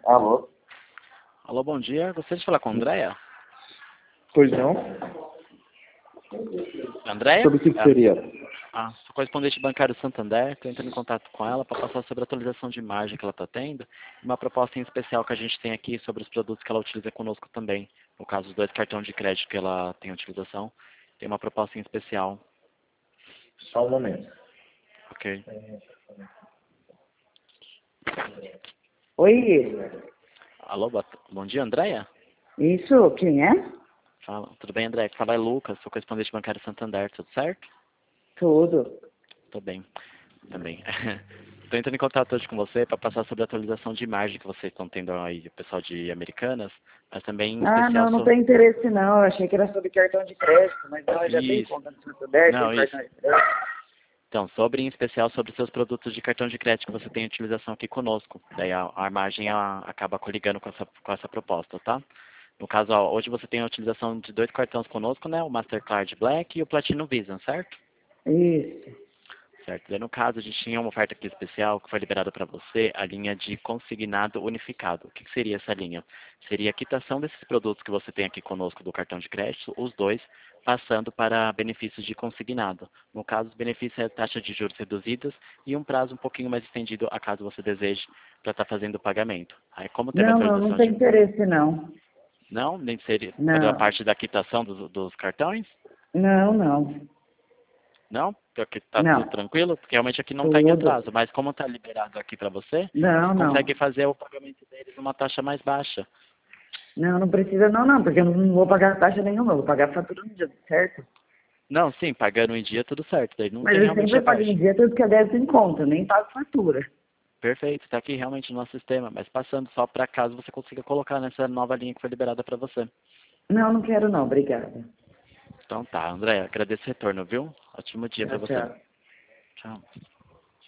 Alô? Alô, bom dia. Gostaria de falar com a Andréia? Pois não? Andréia? Sobre o que seria? Sou correspondente bancário Santander. Estou entrando em contato com ela para passar sobre a atualização de imagem que ela está tendo e uma proposta em especial que a gente tem aqui sobre os produtos que ela utiliza conosco também. No caso, os 2 cartões de crédito que ela tem utilização, tem uma proposta em especial. Só um momento. Ok. Oi, Alô, bom dia, Andréia? isso, quem é? Fala. Tudo bem, Andréia? Fala é Lucas, sou correspondente bancário Santander, tudo certo? Tudo. Tô bem, também. Estou entrando em contato hoje com você para passar sobre a atualização de imagem que vocês estão tendo aí, o pessoal de Americanas, mas também em Ah, especial não tem interesse não, eu achei que era sobre cartão de crédito, mas não, eu já tenho Isso. conta no Santander, Não, tenho isso. cartão de crédito. Então, em especial sobre seus produtos de cartão de crédito que você tem utilização aqui conosco. Daí a imagem acaba coligando com essa proposta, tá? No caso, ó, hoje você tem a utilização de 2 cartões conosco, né? O Mastercard Black e o Platinum Visa, certo? Isso. Certo. Daí, no caso, a gente tinha uma oferta aqui especial que foi liberada para você, a linha de consignado unificado. O que seria essa linha? Seria a quitação desses produtos que você tem aqui conosco do cartão de crédito, os 2, passando para benefícios de consignado. No caso, os benefícios é taxa de juros reduzidas e um prazo um pouquinho mais estendido, a caso você deseje, para estar fazendo o pagamento. Aí, como teve Não atualização tem de... interesse não. Não? Nem seria fazer a Não, parte da quitação dos cartões? não. Não? Porque está tudo Não, tranquilo? Porque realmente aqui não está em tudo. atraso. Mas como está liberado aqui para você, você Não. consegue fazer o pagamento deles numa taxa mais baixa. Não precisa não, porque eu não vou pagar taxa nenhuma, eu vou pagar a fatura no dia, certo? Não, sim, pagando em dia tudo certo. Daí não Mas tem eu realmente sempre a pago taxa. em dia tudo que é débito em conta, eu nem pago fatura. Perfeito, está aqui realmente no nosso sistema. Mas passando só para caso você consiga colocar nessa nova linha que foi liberada para você. Não quero não, obrigada. Então tá, André, agradeço o retorno, viu? Ótimo dia para você. Tchau. Tchau.